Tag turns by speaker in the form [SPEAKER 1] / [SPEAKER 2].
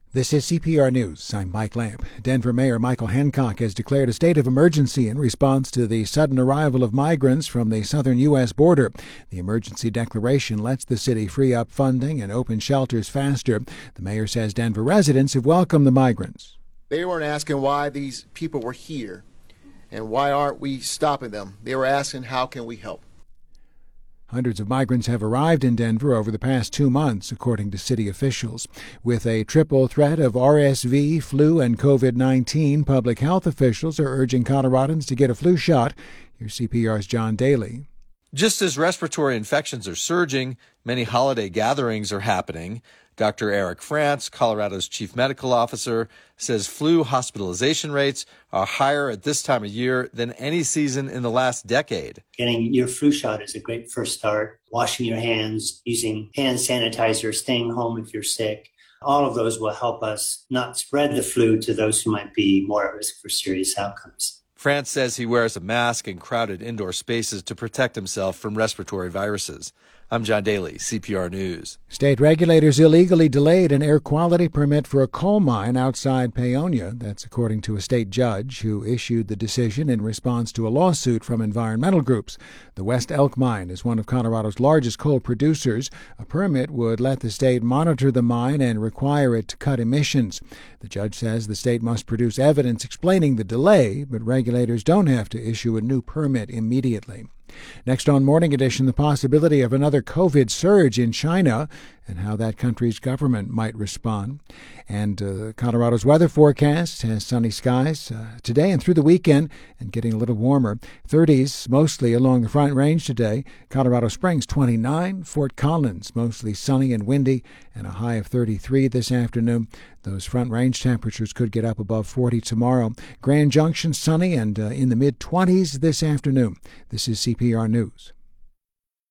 [SPEAKER 1] This is CPR News. I'm Mike Lamp. Denver Mayor Michael Hancock has declared a state of emergency in response to the sudden arrival of migrants from the southern U.S. border. The emergency declaration lets the city free up funding and open shelters faster. The mayor says Denver residents have welcomed the migrants.
[SPEAKER 2] They weren't asking why these people were here and why aren't we stopping them. They were asking, how can we help?
[SPEAKER 1] Hundreds of migrants have arrived in Denver over the past 2 months, according to city officials. With a triple threat of RSV, flu, and COVID-19, public health officials are urging Coloradans to get a flu shot. Here's CPR's John Daly.
[SPEAKER 3] Just as respiratory infections are surging, many holiday gatherings are happening. Dr. Eric France, Colorado's chief medical officer, says flu hospitalization rates are higher at this time of year than any season in the last decade.
[SPEAKER 4] Getting your flu shot is a great first start. Washing your hands, using hand sanitizer, staying home if you're sick. All of those will help us not spread the flu to those who might be more at risk for serious outcomes.
[SPEAKER 3] France says he wears a mask in crowded indoor spaces to protect himself from respiratory viruses. I'm John Daly, CPR News.
[SPEAKER 1] State regulators illegally delayed an air quality permit for a coal mine outside Paonia. That's according to a state judge who issued the decision in response to a lawsuit from environmental groups. The West Elk Mine is one of Colorado's largest coal producers. A permit would let the state monitor the mine and require it to cut emissions. The judge says the state must produce evidence explaining the delay, but regulators don't have to issue a new permit immediately. Next on Morning Edition, the possibility of another COVID surge in China and how that country's government might respond. And Colorado's weather forecast has sunny skies today and through the weekend and getting a little warmer. 30s mostly along the Front Range today. Colorado Springs 29, Fort Collins mostly sunny and windy and a high of 33 this afternoon. Those Front Range temperatures could get up above 40 tomorrow. Grand Junction sunny and in the mid-20s this afternoon. This is CPR News.